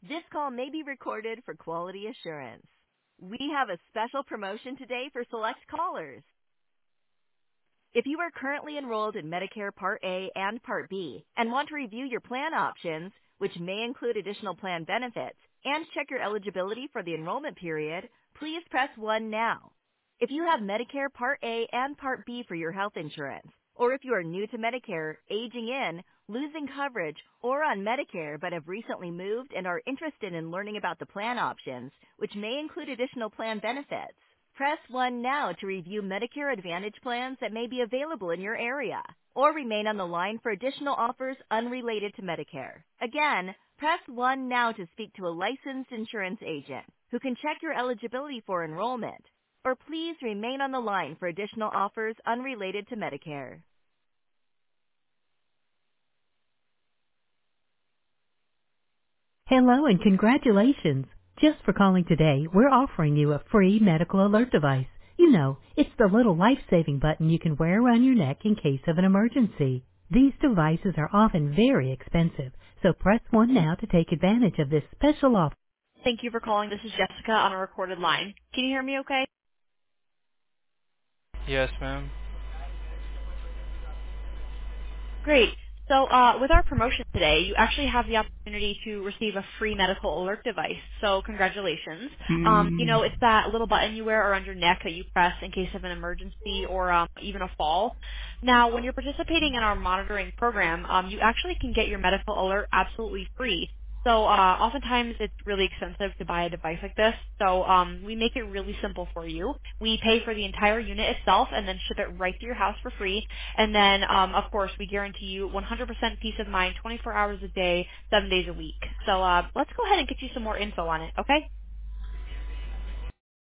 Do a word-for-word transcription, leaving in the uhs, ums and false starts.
This call may be recorded for quality assurance. We have a special promotion today for select callers. If you are currently enrolled in Medicare Part A and Part B and want to review your plan options, which may include additional plan benefits, and check your eligibility for the enrollment period, please press one now. If you have Medicare Part A and Part B for your health insurance, or if you are new to Medicare, aging in, losing coverage, or on Medicare but have recently moved and are interested in learning about the plan options, which may include additional plan benefits, press one now to review Medicare Advantage plans that may be available in your area, or remain on the line for additional offers unrelated to Medicare. Again, press one now to speak to a licensed insurance agent who can check your eligibility for enrollment, or please remain on the line for additional offers unrelated to Medicare. Hello and congratulations. Just for calling today, we're offering you a free medical alert device. You know, it's the little life-saving button you can wear around your neck in case of an emergency. These devices are often very expensive, so press one now to take advantage of this special offer. Thank you for calling. This is Jessica on a recorded line. Can you hear me okay? Yes, ma'am. Great. So uh, with our promotion today, you actually have the opportunity to receive a free medical alert device. So congratulations. Um, you know, it's that little button you wear around your neck that you press in case of an emergency or um, even a fall. Now, when you're participating in our monitoring program, um, you actually can get your medical alert absolutely free. So uh, oftentimes it's really expensive to buy a device like this. So um, we make it really simple for you. We pay for the entire unit itself and then ship it right to your house for free. And then, um, of course, we guarantee you one hundred percent peace of mind, twenty-four hours a day, seven days a week. So uh, let's go ahead and get you some more info on it, okay?